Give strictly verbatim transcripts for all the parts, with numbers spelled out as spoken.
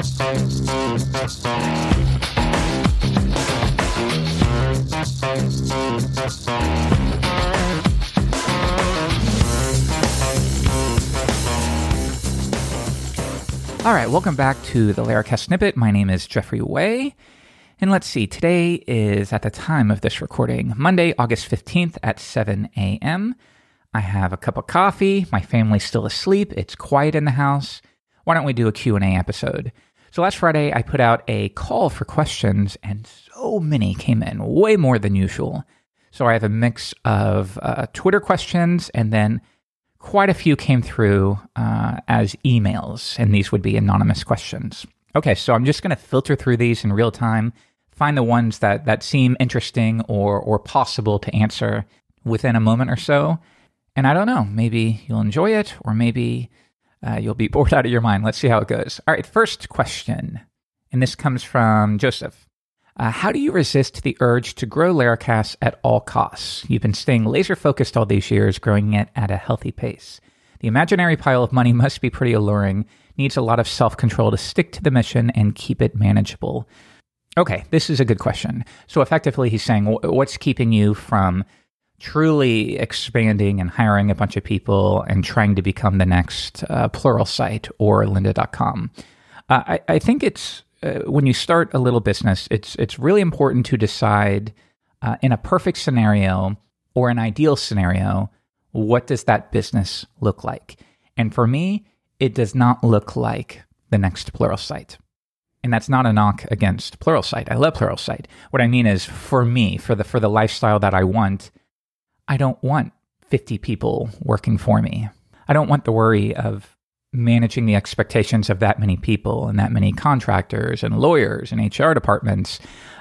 All right, welcome back to the Laracast Snippet. My name is Jeffrey Way, and let's see, today is, at the time of this recording, Monday, August fifteenth at seven a.m. I have a cup of coffee, my family's still asleep, it's quiet in the house. Why don't we do a Q and A episode? So last Friday, I put out a call for questions, and so many came in, way more than usual. So I have a mix of uh, Twitter questions, and then quite a few came through uh, as emails, and these would be anonymous questions. Okay, so I'm just going to filter through these in real time, find the ones that, that seem interesting or or possible to answer within a moment or so. And I don't know, maybe you'll enjoy it, or maybe uh, you'll be bored out of your mind. Let's see how it goes. All right, first question, and this comes from Joseph. Uh, how do you resist the urge to grow Laracast at all costs? You've been staying laser-focused all these years, growing it at a healthy pace. The imaginary pile of money must be pretty alluring, needs a lot of self-control to stick to the mission and keep it manageable. Okay, this is a good question. So effectively, he's saying, what's keeping you from truly expanding and hiring a bunch of people and trying to become the next uh, Pluralsight or lynda dot com? Uh, I, I think it's Uh, when you start a little business, it's it's really important to decide uh, in a perfect scenario or an ideal scenario, what does that business look like? And for me, it does not look like the next Pluralsight. And that's not a knock against Pluralsight. I love Pluralsight. What I mean is, for me, for the for the lifestyle that I want, I don't want fifty people working for me. I don't want the worry of managing the expectations of that many people and that many contractors and lawyers and H R departments.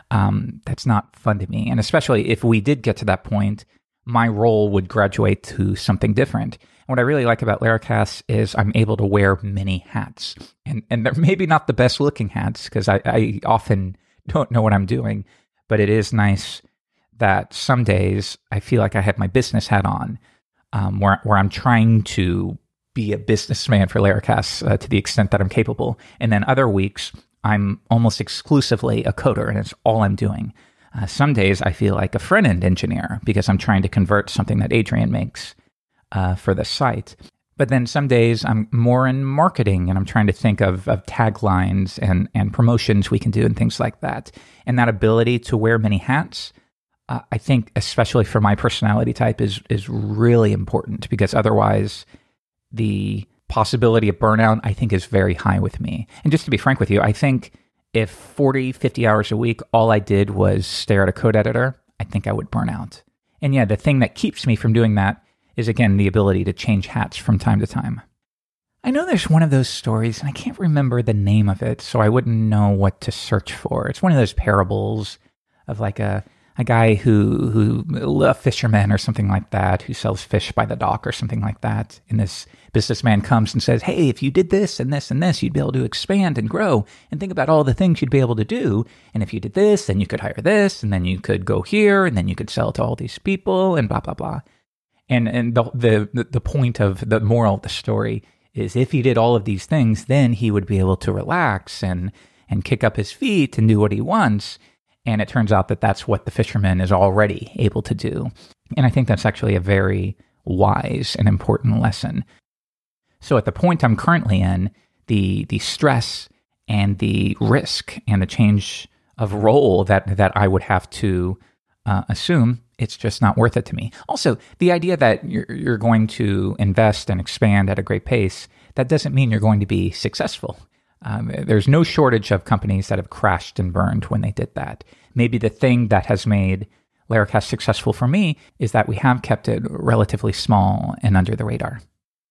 Um, that's not fun to me. And especially if we did get to that point, my role would graduate to something different. And what I really like about Laracast is I'm able to wear many hats. And and they're maybe not the best looking hats, because I, I often don't know what I'm doing, but it is nice that some days I feel like I have my business hat on, um, where where I'm trying to be a businessman for Laracast uh, to the extent that I'm capable. And then other weeks, I'm almost exclusively a coder, and it's all I'm doing. Uh, some days I feel like a front-end engineer because I'm trying to convert something that Adrian makes uh, for the site. But then some days I'm more in marketing, and I'm trying to think of, of taglines and, and promotions we can do and things like that. And that ability to wear many hats, uh, I think, especially for my personality type, is is really important, because otherwise the possibility of burnout, I think, is very high with me. And just to be frank with you, I think if forty, fifty hours a week, all I did was stare at a code editor, I think I would burn out. And yeah, the thing that keeps me from doing that is, again, the ability to change hats from time to time. I know there's one of those stories, and I can't remember the name of it, so I wouldn't know what to search for. It's one of those parables of like a a guy who, who, a fisherman or something like that, who sells fish by the dock or something like that. And this businessman comes and says, hey, if you did this and this and this, you'd be able to expand and grow and think about all the things you'd be able to do. And if you did this, then you could hire this, and then you could go here, and then you could sell to all these people, and blah, blah, blah. And and the the, the point of the moral of the story is, if he did all of these things, then he would be able to relax and and kick up his feet and do what he wants. And it turns out that that's what the fisherman is already able to do. And I think that's actually a very wise and important lesson. So at the point I'm currently in, the the stress and the risk and the change of role that, that I would have to uh, assume, it's just not worth it to me. Also, the idea that you're, you're going to invest and expand at a great pace, that doesn't mean you're going to be successful. Um, there's no shortage of companies that have crashed and burned when they did that. Maybe the thing that has made Laracast successful for me is that we have kept it relatively small and under the radar.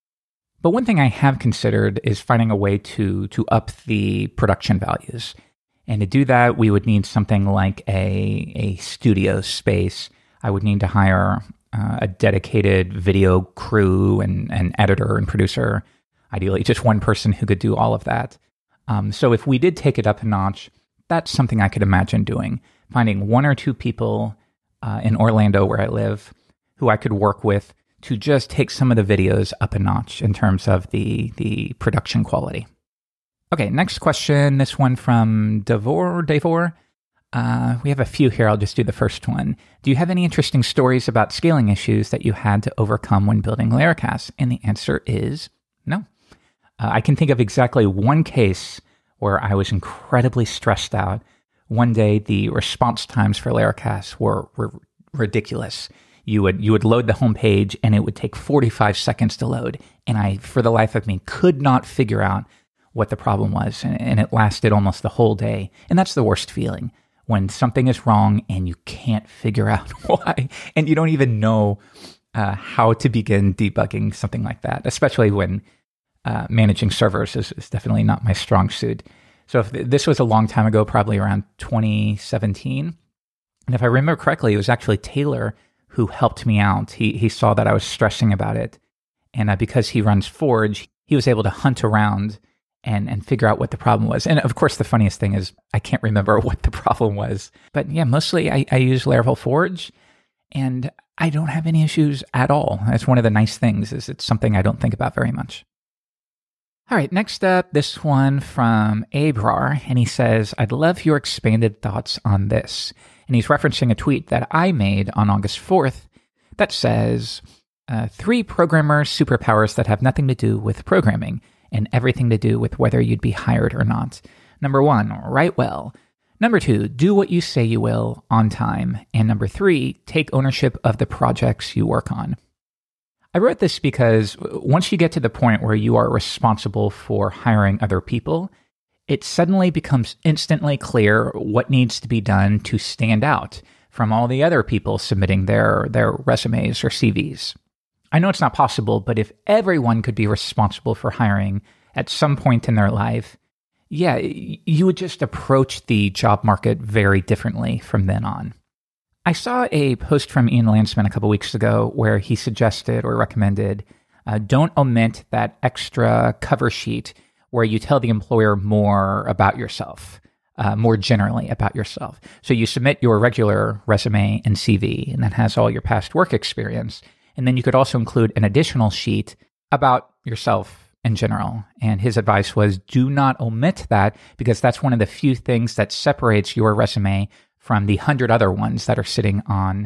But one thing I have considered is finding a way to to up the production values. And to do that, we would need something like a, a studio space. I would need to hire uh, a dedicated video crew and an editor and producer, ideally just one person who could do all of that. Um, so if we did take it up a notch, that's something I could imagine doing. Finding one or two people uh, in Orlando, where I live, who I could work with to just take some of the videos up a notch in terms of the the production quality. Okay, next question. This one from Devor. Devor. Uh, we have a few here. I'll just do the first one. Do you have any interesting stories about scaling issues that you had to overcome when building Laracast? And the answer is no. Uh, I can think of exactly one case where I was incredibly stressed out. One day, the response times for Laracast were, were ridiculous. You would you would load the homepage, and it would take forty-five seconds to load. And I, for the life of me, could not figure out what the problem was. And, and it lasted almost the whole day. And that's the worst feeling, when something is wrong and you can't figure out why, and you don't even know uh, how to begin debugging something like that, especially when uh, managing servers is, is definitely not my strong suit. So if th- this was a long time ago, probably around twenty seventeen, and if I remember correctly, it was actually Taylor who helped me out. He he saw that I was stressing about it, and uh, because he runs Forge, he was able to hunt around and and figure out what the problem was. And of course, the funniest thing is I can't remember what the problem was. But yeah, mostly I, I use Laravel Forge, and I don't have any issues at all. That's one of the nice things, is it's something I don't think about very much. All right, next up, this one from Abrar, and he says, I'd love your expanded thoughts on this. And he's referencing a tweet that I made on August fourth that says, uh, three programmer superpowers that have nothing to do with programming and everything to do with whether you'd be hired or not. Number one, write well. Number two, do what you say you will on time. And number three, take ownership of the projects you work on. I wrote this because once you get to the point where you are responsible for hiring other people, it suddenly becomes instantly clear what needs to be done to stand out from all the other people submitting their, their resumes or C Vs. I know it's not possible, but if everyone could be responsible for hiring at some point in their life, yeah, you would just approach the job market very differently from then on. I saw a post from Ian Landsman a couple weeks ago where he suggested or recommended uh, don't omit that extra cover sheet where you tell the employer more about yourself, uh, more generally about yourself. So you submit your regular resume and C V, and that has all your past work experience. And then you could also include an additional sheet about yourself in general. And his advice was do not omit that, because that's one of the few things that separates your resume from the hundred other ones that are sitting on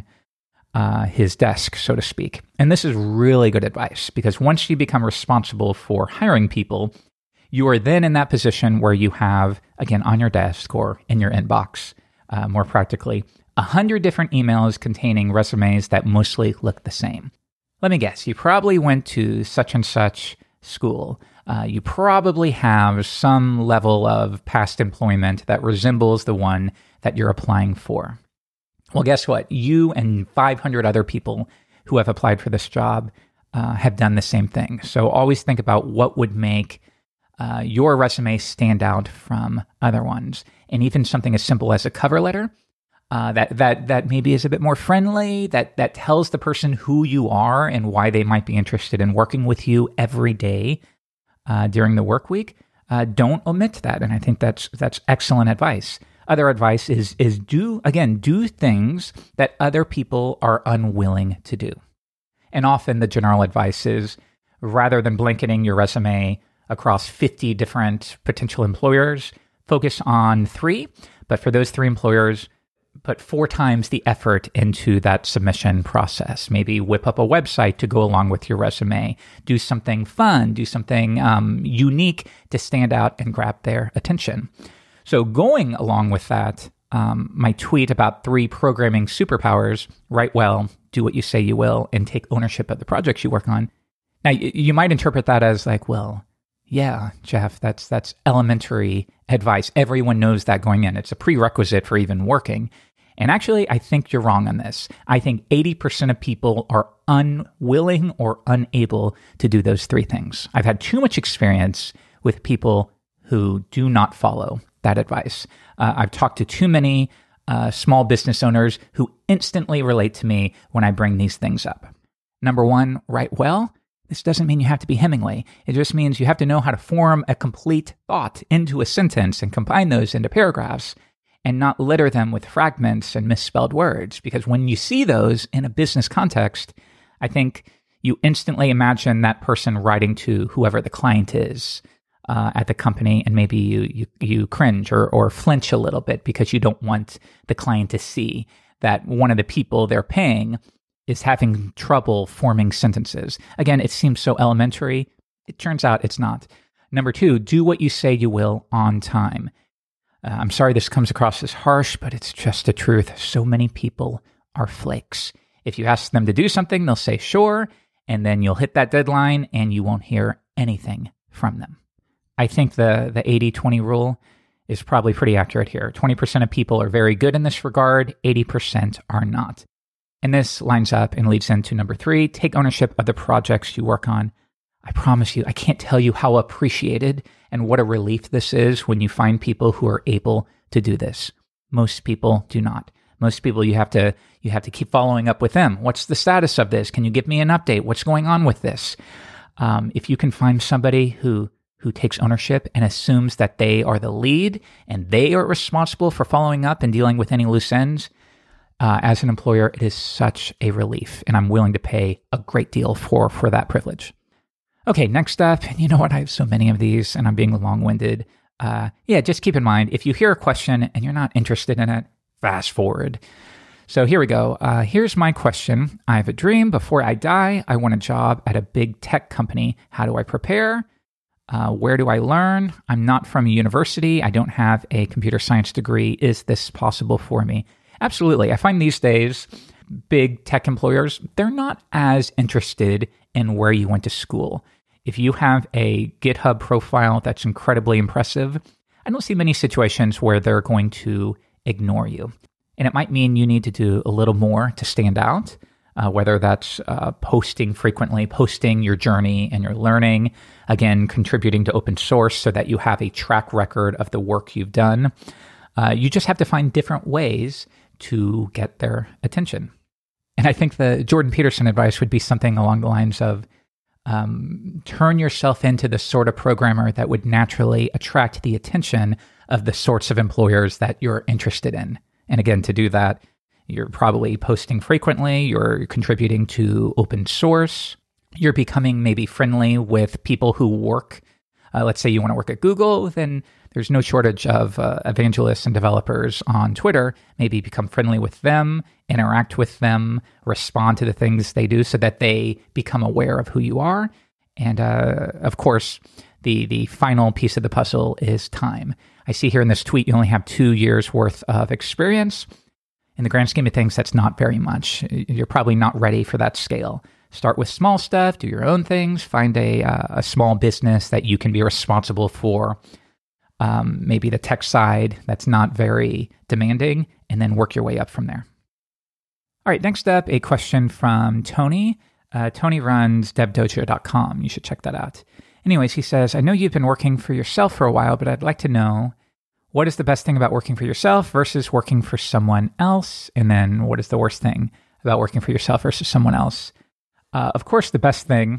uh, his desk, so to speak. And this is really good advice, because once you become responsible for hiring people, you are then in that position where you have, again, on your desk or in your inbox, uh, more practically, a hundred different emails containing resumes that mostly look the same. Let me guess, you probably went to such and such school. Uh, you probably have some level of past employment that resembles the one that you're applying for. Well, guess what? You and five hundred other people who have applied for this job uh, have done the same thing. So always think about what would make uh, your resume stand out from other ones. And even something as simple as a cover letter uh, that that that maybe is a bit more friendly, that that tells the person who you are and why they might be interested in working with you every day uh, during the work week. Uh, don't omit that. And I think that's that's excellent advice. Other advice is is do, again, do things that other people are unwilling to do. And often the general advice is, rather than blanketing your resume across fifty different potential employers, focus on three. But for those three employers, put four times the effort into that submission process. Maybe whip up a website to go along with your resume. Do something fun, do something um, unique to stand out and grab their attention. So going along with that, um, my tweet about three programming superpowers, write well, do what you say you will, and take ownership of the projects you work on. Now, you might interpret that as like, well, yeah, Jeff, that's that's elementary advice. Everyone knows that going in. It's a prerequisite for even working. And actually, I think you're wrong on this. I think eighty percent of people are unwilling or unable to do those three things. I've had too much experience with people who do not follow that advice. Uh, I've talked to too many uh, small business owners who instantly relate to me when I bring these things up. Number one, write well. This doesn't mean you have to be Hemingway. It just means you have to know how to form a complete thought into a sentence and combine those into paragraphs and not litter them with fragments and misspelled words. Because when you see those in a business context, I think you instantly imagine that person writing to whoever the client is. uh, at the company, and maybe you you you cringe or or flinch a little bit because you don't want the client to see that one of the people they're paying is having trouble forming sentences. Again, it seems so elementary. It turns out it's not. Number two, do what you say you will on time. Uh, I'm sorry this comes across as harsh, but it's just the truth. So many people are flakes. If you ask them to do something, they'll say sure, and then you'll hit that deadline and you won't hear anything from them. I think the the eighty twenty rule is probably pretty accurate here. twenty percent of people are very good in this regard, eighty percent are not. And this lines up and leads into number three, take ownership of the projects you work on. I promise you, I can't tell you how appreciated and what a relief this is when you find people who are able to do this. Most people do not. Most people, you have to you have to keep following up with them. What's the status of this? Can you give me an update? What's going on with this? Um, if you can find somebody who who takes ownership and assumes that they are the lead and they are responsible for following up and dealing with any loose ends, uh, as an employer, it is such a relief, and I'm willing to pay a great deal for for that privilege. Okay, next up, and you know what? I have so many of these, and I'm being long-winded. Uh, yeah, just keep in mind, if you hear a question and you're not interested in it, fast forward. So here we go. Uh, here's my question. I have a dream. Before I die, I want a job at a big tech company. How do I prepare? Uh, where do I learn? I'm not from a university. I don't have a computer science degree. Is this possible for me? Absolutely. I find these days, big tech employers, they're not as interested in where you went to school. If you have a GitHub profile that's incredibly impressive, I don't see many situations where they're going to ignore you. And it might mean you need to do a little more to stand out, uh, whether that's uh, posting frequently, posting your journey and your learning, again, contributing to open source so that you have a track record of the work you've done. Uh, you just have to find different ways to get their attention. And I think the Jordan Peterson advice would be something along the lines of um, turn yourself into the sort of programmer that would naturally attract the attention of the sorts of employers that you're interested in. And again, to do that, you're probably posting frequently, you're contributing to open source, you're becoming maybe friendly with people who work. Uh, let's say you want to work at Google, then there's no shortage of uh, evangelists and developers on Twitter. Maybe become friendly with them, interact with them, respond to the things they do so that they become aware of who you are. And uh, of course, the the final piece of the puzzle is time. I see here in this tweet, you only have two years worth of experience. In the grand scheme of things, that's not very much. You're probably not ready for that scale. Start with small stuff, do your own things, find a, uh, a small business that you can be responsible for. Um, maybe the tech side that's not very demanding, and then work your way up from there. All right, next up, a question from Tony. Uh, Tony runs dev dojo dot com. You should check that out. Anyways, he says, I know you've been working for yourself for a while, but I'd like to know what is the best thing about working for yourself versus working for someone else? And then what is the worst thing about working for yourself versus someone else? Uh, of course, the best thing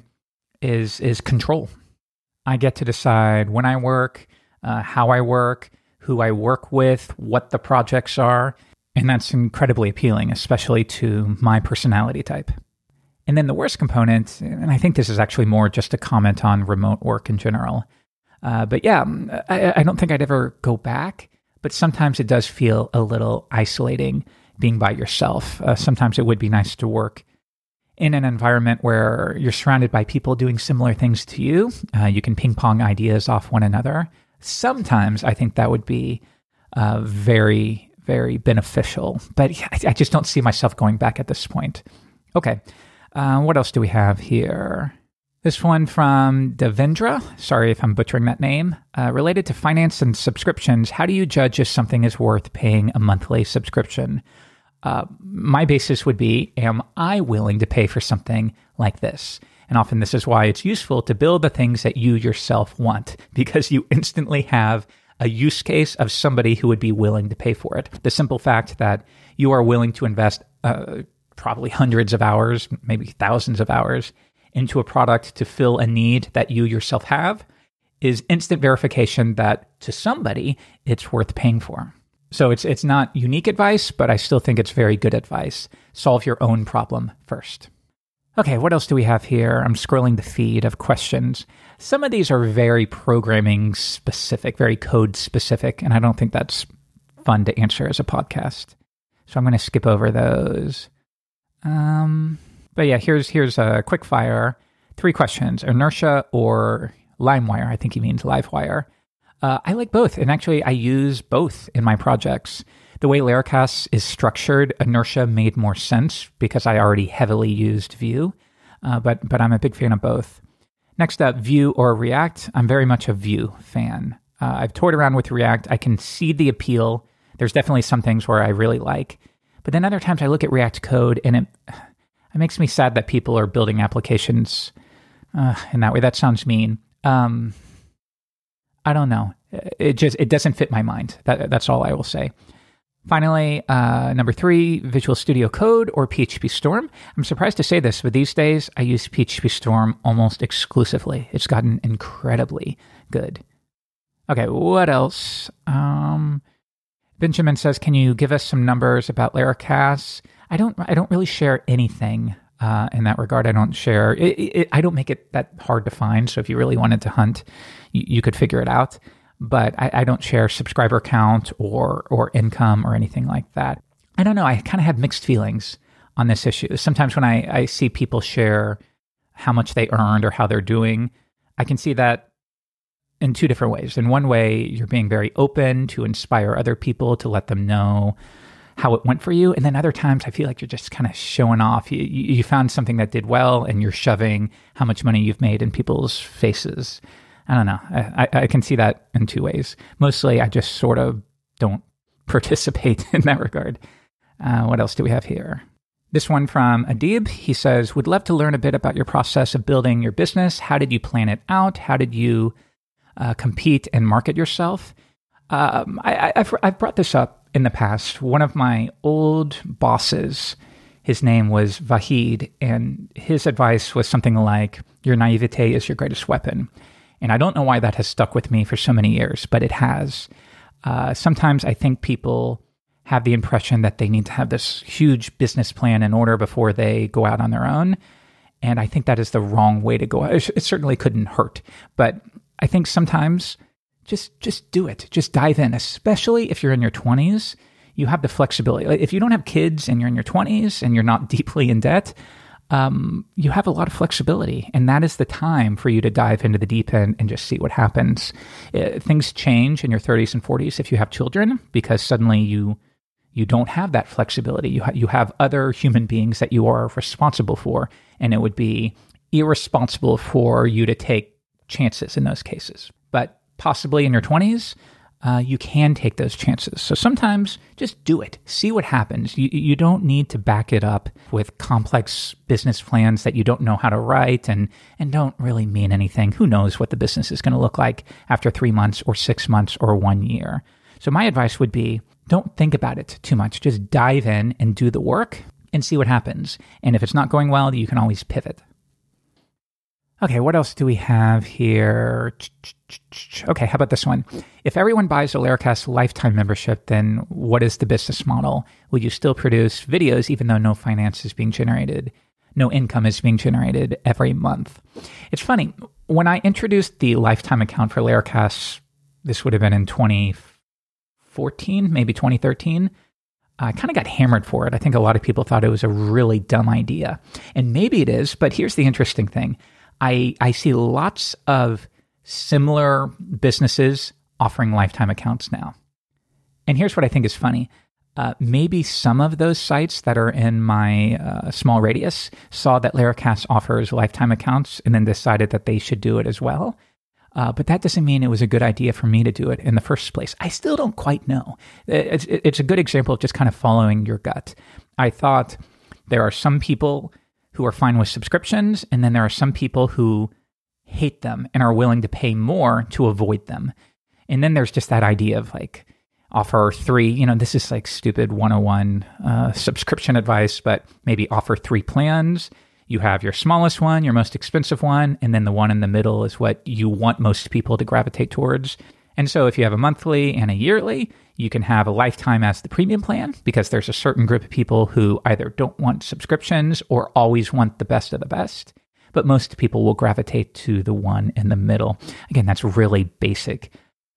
is is control. I get to decide when I work, uh, how I work, who I work with, what the projects are, and that's incredibly appealing, especially to my personality type. And then the worst component, and I think this is actually more just a comment on remote work in general, uh, but yeah, I, I don't think I'd ever go back, but sometimes it does feel a little isolating being by yourself. Uh, sometimes it would be nice to work in an environment where you're surrounded by people doing similar things to you. Uh, you can ping pong ideas off one another. Sometimes I think that would be uh, very, very beneficial, but I, I just don't see myself going back at this point. Okay. Uh, what else do we have here? This one from Devendra. Sorry if I'm butchering that name. Uh, related to finance and subscriptions, how do you judge if something is worth paying a monthly subscription? Uh, my basis would be, am I willing to pay for something like this? And often this is why it's useful to build the things that you yourself want, because you instantly have a use case of somebody who would be willing to pay for it. The simple fact that you are willing to invest uh, probably hundreds of hours, maybe thousands of hours into a product to fill a need that you yourself have is instant verification that to somebody it's worth paying for. So it's it's not unique advice, but I still think it's very good advice. Solve your own problem first. Okay, what else do we have here? I'm scrolling the feed of questions. Some of these are very programming specific, very code specific, and I don't think that's fun to answer as a podcast. So I'm going to skip over those. Um, but yeah, here's here's a quick fire. Three questions: Inertia or LimeWire? I think he means Livewire. Uh, I like both, and actually I use both in my projects. The way Laracast is structured, Inertia made more sense because I already heavily used Vue, uh, but but I'm a big fan of both. Next up, Vue or React. I'm very much a Vue fan. Uh, I've toyed around with React. I can see the appeal. There's definitely some things where I really like, but then other times I look at React code and it it makes me sad that people are building applications uh, in that way. That sounds mean. Um, I don't know. It just it doesn't fit my mind. That that's all I will say. Finally, uh, number three, Visual Studio Code or P H P Storm. I'm surprised to say this, but these days I use P H P Storm almost exclusively. It's gotten incredibly good. Okay, what else? Um, Benjamin says, "Can you give us some numbers about Laracast?" I don't. I don't really share anything uh, in that regard. I don't share. It, it, I don't make it that hard to find. So if you really wanted to hunt, you, you could figure it out. But I, I don't share subscriber count or or income or anything like that. I don't know. I kind of have mixed feelings on this issue. Sometimes when I, I see people share how much they earned or how they're doing, I can see that in two different ways. In one way, you're being very open to inspire other people, to let them know how it went for you. And then other times I feel like you're just kind of showing off. You, you, you found something that did well and you're shoving how much money you've made in people's faces. I don't know. I, I can see that in two ways. Mostly, I just sort of don't participate in that regard. Uh, what else do we have here? This one from Adib. He says, would love to learn a bit about your process of building your business. How did you plan it out? How did you uh, compete and market yourself? Um, I, I've, I've brought this up in the past. One of my old bosses, his name was Vahid, and his advice was something like, your naivete is your greatest weapon. And I don't know why that has stuck with me for so many years, but it has. Uh, sometimes I think people have the impression that they need to have this huge business plan in order before they go out on their own. And I think that is the wrong way to go. It, it certainly couldn't hurt. But I think sometimes just just do it. Just dive in, especially if you're in your twenties. You have the flexibility. If you don't have kids and you're in your twenties and you're not deeply in debt, Um, you have a lot of flexibility, and that is the time for you to dive into the deep end and just see what happens. Uh, things change in your thirties and forties if you have children, because suddenly you you don't have that flexibility. You ha- you have other human beings that you are responsible for, and it would be irresponsible for you to take chances in those cases. But possibly in your twenties, Uh, you can take those chances. So sometimes just do it. See what happens. You, you don't need to back it up with complex business plans that you don't know how to write and, and don't really mean anything. Who knows what the business is going to look like after three months or six months or one year. So my advice would be, don't think about it too much. Just dive in and do the work and see what happens. And if it's not going well, you can always pivot. Okay, what else do we have here? Okay, how about this one? If everyone buys a Laracast lifetime membership, then what is the business model? Will you still produce videos even though no finance is being generated, no income is being generated every month? It's funny, when I introduced the lifetime account for Laracast, this would have been in twenty fourteen, maybe twenty thirteen, I kind of got hammered for it. I think a lot of people thought it was a really dumb idea. And maybe it is, but here's the interesting thing. I, I see lots of similar businesses offering lifetime accounts now. And here's what I think is funny. Uh, maybe some of those sites that are in my uh, small radius saw that Laracast offers lifetime accounts and then decided that they should do it as well. Uh, but that doesn't mean it was a good idea for me to do it in the first place. I still don't quite know. It's, it's a good example of just kind of following your gut. I thought there are some people who are fine with subscriptions, and then there are some people who hate them and are willing to pay more to avoid them. And then there's just that idea of like, offer three, you know, this is like stupid one oh one uh, subscription advice, but maybe offer three plans. You have your smallest one, your most expensive one, and then the one in the middle is what you want most people to gravitate towards. And so if you have a monthly and a yearly, you can have a lifetime as the premium plan because there's a certain group of people who either don't want subscriptions or always want the best of the best. But most people will gravitate to the one in the middle. Again, that's really basic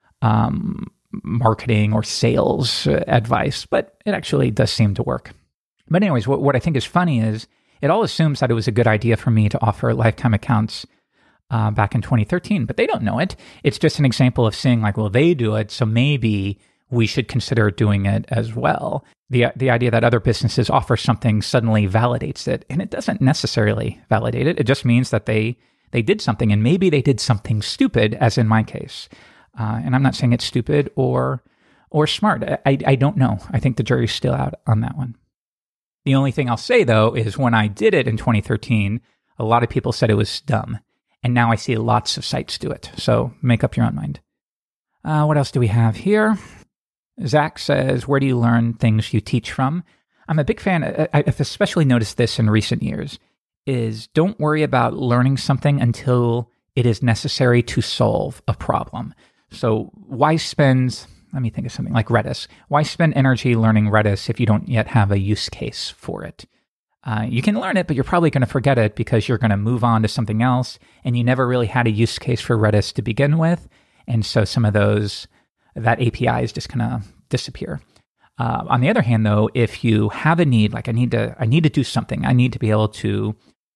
um, marketing or sales uh, advice, but it actually does seem to work. But anyways, what, what I think is funny is it all assumes that it was a good idea for me to offer lifetime accounts uh, back in twenty thirteen, but they don't know it. It's just an example of saying like, well, they do it, so maybe we should consider doing it as well. The the idea that other businesses offer something suddenly validates it, and it doesn't necessarily validate it. It just means that they they did something, and maybe they did something stupid, as in my case. Uh, and I'm not saying it's stupid or or smart. I, I don't know. I think the jury's still out on that one. The only thing I'll say, though, is when I did it in twenty thirteen, a lot of people said it was dumb. And now I see lots of sites do it. So make up your own mind. Uh, what else do we have here? Zach says, where do you learn things you teach from? I'm a big fan. I've especially noticed this in recent years, is don't worry about learning something until it is necessary to solve a problem. So why spend, let me think of something like Redis. Why spend energy learning Redis if you don't yet have a use case for it? Uh, you can learn it, but you're probably going to forget it because you're going to move on to something else, and you never really had a use case for Redis to begin with. And so some of those, that A P I is just going to disappear. Uh, on the other hand, though, if you have a need, like I need to, I need to do something, I need to be able to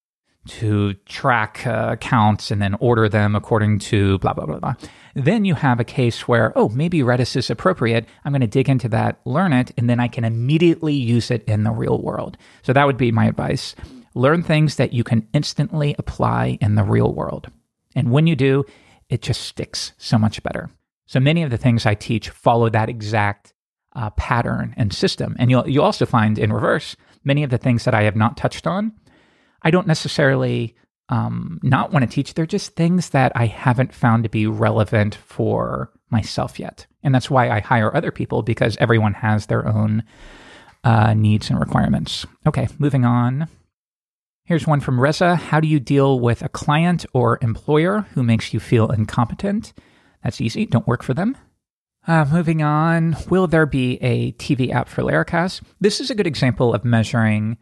to track uh, accounts and then order them according to blah, blah, blah, blah. Then you have a case where, oh, maybe Redis is appropriate. I'm going to dig into that, learn it, and then I can immediately use it in the real world. So that would be my advice. Learn things that you can instantly apply in the real world. And when you do, it just sticks so much better. So many of the things I teach follow that exact uh, pattern and system. And you'll, you'll also find in reverse, many of the things that I have not touched on, I don't necessarily um, not want to teach. They're just things that I haven't found to be relevant for myself yet. And that's why I hire other people, because everyone has their own uh, needs and requirements. Okay, moving on. Here's one from Reza. How do you deal with a client or employer who makes you feel incompetent? That's easy. Don't work for them. Uh, moving on. Will there be a T V app for Laracast? This is a good example of measuring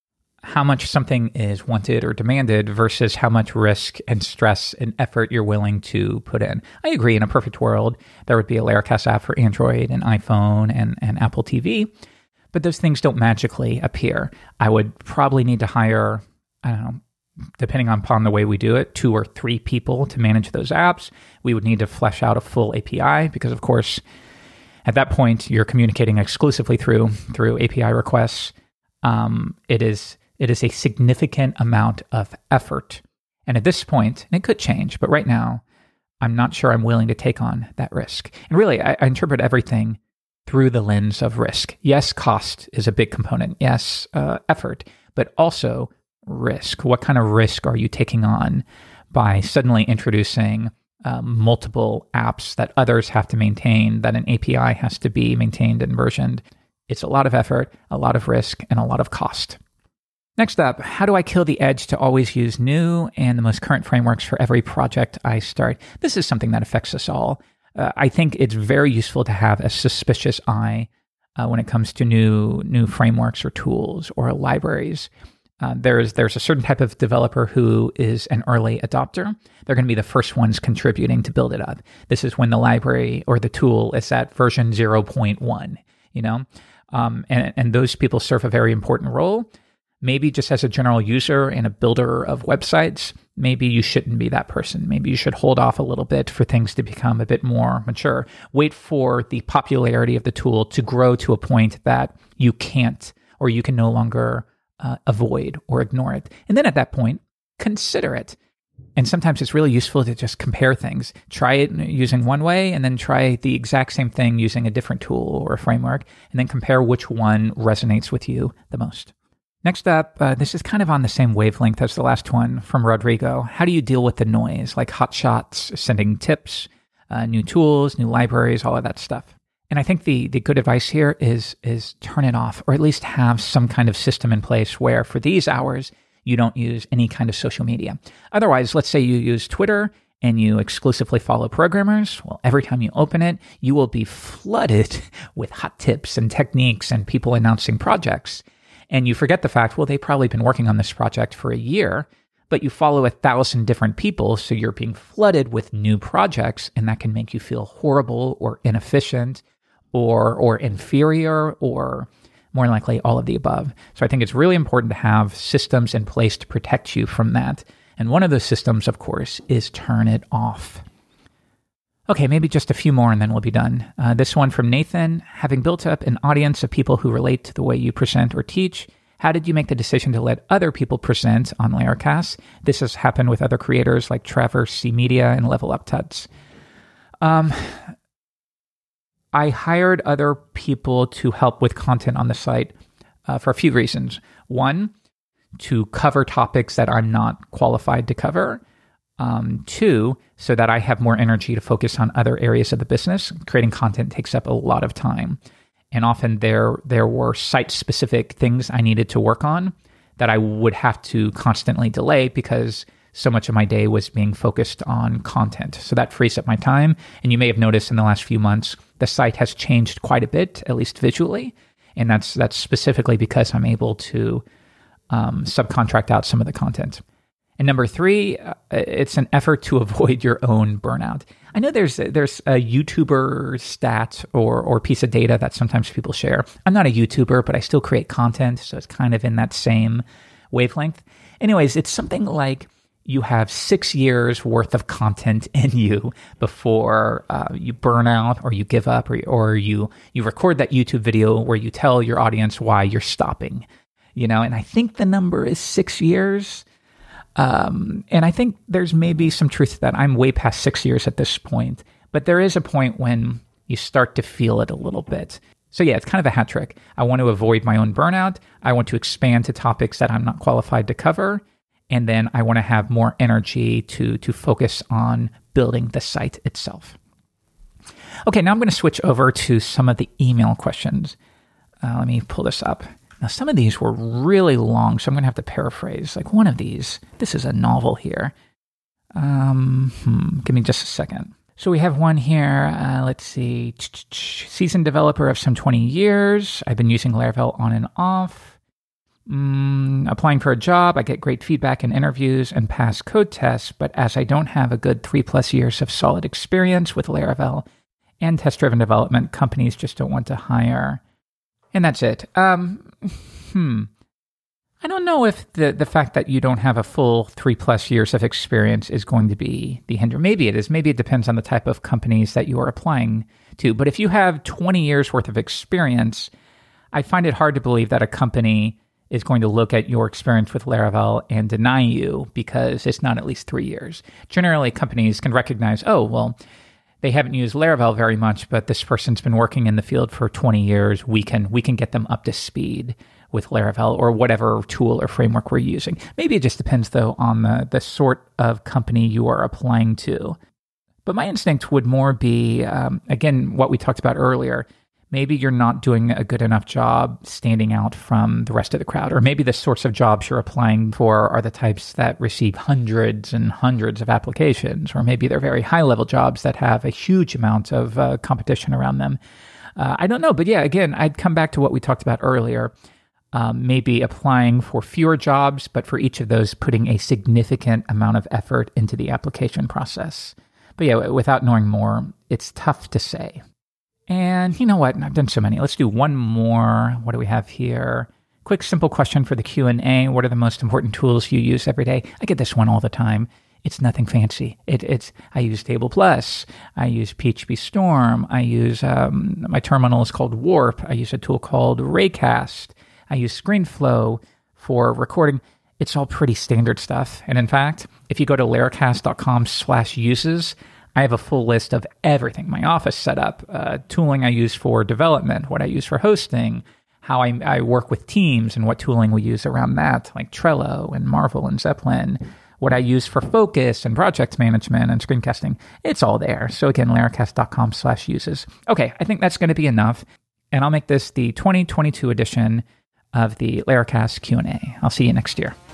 how much something is wanted or demanded versus how much risk and stress and effort you're willing to put in. I agree, in a perfect world, there would be a Laracast app for Android and iPhone and, and Apple T V, but those things don't magically appear. I would probably need to hire, I don't know, depending upon the way we do it, two or three people to manage those apps. We would need to flesh out a full A P I because, of course, at that point, you're communicating exclusively through through A P I requests. Um, it is it is a significant amount of effort. And at this point, and it could change, but right now, I'm not sure I'm willing to take on that risk. And really, I, I interpret everything through the lens of risk. Yes, cost is a big component. Yes, uh, effort, but also risk. What kind of risk are you taking on by suddenly introducing um, multiple apps that others have to maintain, that an A P I has to be maintained and versioned? It's a lot of effort, a lot of risk, and a lot of cost. Next up, how do I kill the edge to always use new and the most current frameworks for every project I start? This is something that affects us all. Uh, I think it's very useful to have a suspicious eye uh, when it comes to new new frameworks or tools or libraries. Uh, there's there's a certain type of developer who is an early adopter. They're going to be the first ones contributing to build it up. This is when the library or the tool is at version zero point one, you know? Um, and, and those people serve a very important role. Maybe just as a general user and a builder of websites, maybe you shouldn't be that person. Maybe you should hold off a little bit for things to become a bit more mature. Wait for the popularity of the tool to grow to a point that you can't, or you can no longer uh, avoid or ignore it. And then at that point, consider it. And sometimes it's really useful to just compare things. Try it using one way and then try the exact same thing using a different tool or a framework, and then compare which one resonates with you the most. Next up, uh, this is kind of on the same wavelength as the last one from Rodrigo. How do you deal with the noise, like hotshots, sending tips, uh, new tools, new libraries, all of that stuff? And I think the the good advice here is is turn it off, or at least have some kind of system in place where for these hours, you don't use any kind of social media. Otherwise, let's say you use Twitter and you exclusively follow programmers, well, every time you open it, you will be flooded with hot tips and techniques and people announcing projects. And you forget the fact, well, they've probably been working on this project for a year, but you follow a thousand different people, so you're being flooded with new projects, and that can make you feel horrible or inefficient or or inferior or more likely all of the above. So I think it's really important to have systems in place to protect you from that. And one of those systems, of course, is turn it off. Okay, maybe just a few more and then we'll be done. Uh, this one from Nathan. Having built up an audience of people who relate to the way you present or teach, how did you make the decision to let other people present on Laracast? This has happened with other creators like Traverse C Media and Level Up Tuts. Um, I hired other people to help with content on the site uh, for a few reasons. One, to cover topics that I'm not qualified to cover. Um, two, so that I have more energy to focus on other areas of the business. Creating content takes up a lot of time. And often there there were site-specific things I needed to work on that I would have to constantly delay because so much of my day was being focused on content. So that frees up my time. And you may have noticed in the last few months, the site has changed quite a bit, at least visually. And that's that's specifically because I'm able to um, subcontract out some of the content. And number three, uh, it's an effort to avoid your own burnout. I know there's there's a YouTuber stat or or piece of data that sometimes people share. I'm not a YouTuber, but I still create content, so it's kind of in that same wavelength. Anyways, it's something like you have six years worth of content in you before uh, you burn out or you give up or, or you you record that YouTube video where you tell your audience why you're stopping. You know, and I think the number is six years. Um, and I think there's maybe some truth to that. I'm way past six years at this point, but there is a point when you start to feel it a little bit. So yeah, it's kind of a hat trick. I want to avoid my own burnout. I want to expand to topics that I'm not qualified to cover. And then I want to have more energy to, to focus on building the site itself. Okay, now I'm going to switch over to some of the email questions. Uh, let me pull this up. Now, some of these were really long, so I'm going to have to paraphrase. Like one of these, this is a novel here. Um, hmm, give me just a second. So we have one here. Uh, let's see. Seasoned developer of some twenty years. I've been using Laravel on and off. Mm, applying for a job. I get great feedback in interviews and pass code tests, but as I don't have a good three plus years of solid experience with Laravel and test-driven development, companies just don't want to hire. And that's it. Um, hmm. I don't know if the, the fact that you don't have a full three plus years of experience is going to be the hinder. Maybe it is. Maybe it depends on the type of companies that you are applying to. But if you have twenty years worth of experience, I find it hard to believe that a company is going to look at your experience with Laravel and deny you because it's not at least three years. Generally, companies can recognize, oh, well, they haven't used Laravel very much, but this person's been working in the field for twenty years. We can we can get them up to speed with Laravel or whatever tool or framework we're using. Maybe it just depends, though, on the, the sort of company you are applying to. But my instinct would more be, um, again, what we talked about earlier. Maybe you're not doing a good enough job standing out from the rest of the crowd. Or maybe the sorts of jobs you're applying for are the types that receive hundreds and hundreds of applications. Or maybe they're very high-level jobs that have a huge amount of uh, competition around them. Uh, I don't know. But yeah, again, I'd come back to what we talked about earlier. Um, maybe applying for fewer jobs, but for each of those, putting a significant amount of effort into the application process. But yeah, without knowing more, it's tough to say. And you know what? I've done so many. Let's do one more. What do we have here? Quick, simple question for the Q and A. What are the most important tools you use every day? I get this one all the time. It's nothing fancy. It, it's I use Table Plus. I use P H P Storm. I use, um, my terminal is called Warp. I use a tool called Raycast. I use ScreenFlow for recording. It's all pretty standard stuff. And in fact, if you go to laracast.com slash uses, I have a full list of everything. My office setup, uh, tooling I use for development, what I use for hosting, how I, I work with teams and what tooling we use around that, like Trello and Marvel and Zeppelin, what I use for focus and project management and screencasting. It's all there. So again, laracast.com slash uses. Okay, I think that's going to be enough. And I'll make this the twenty twenty-two edition of the Laracast Q and A. I'll see you next year.